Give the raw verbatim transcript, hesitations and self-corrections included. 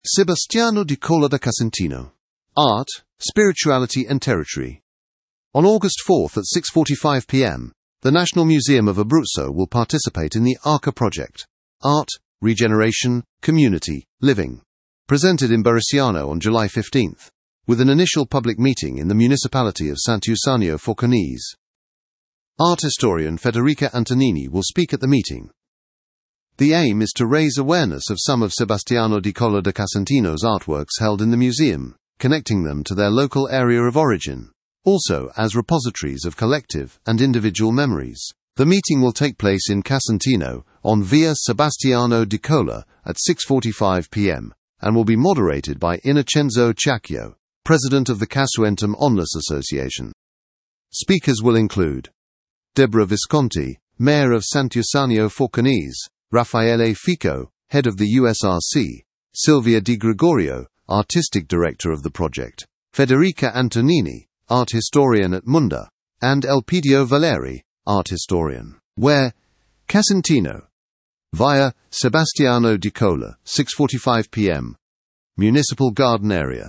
Sebastiano di Colla da Casentino. Art, Spirituality and Territory. On August fourth at six forty-five p m, the National Museum of Abruzzo will participate in the ARCA project, Art, Regeneration, Community, Living, presented in Bresciano on July fifteenth, with an initial public meeting in the municipality of Sant'Eusanio Forconese. Art historian Federica Antonini will speak at the meeting. The aim is to raise awareness of some of Sebastiano di Colla da Casentino's artworks held in the museum, connecting them to their local area of origin, also as repositories of collective and individual memories. The meeting will take place in Casentino, on Via Sebastiano di Colla, at six forty-five p m, and will be moderated by Innocenzo Ciacchio, president of the Casuentum Onlus Association. Speakers will include Deborah Visconti, mayor of Sant'Eusanio Forconese; Raffaele Fico, head of the U S R C; Silvia Di Gregorio, artistic director of the project; Federica Antonini, art historian at Munda; and Elpidio Valeri, art historian. Where? Casentino. Via Sebastiano di Colla, six forty-five p m, Municipal Garden Area.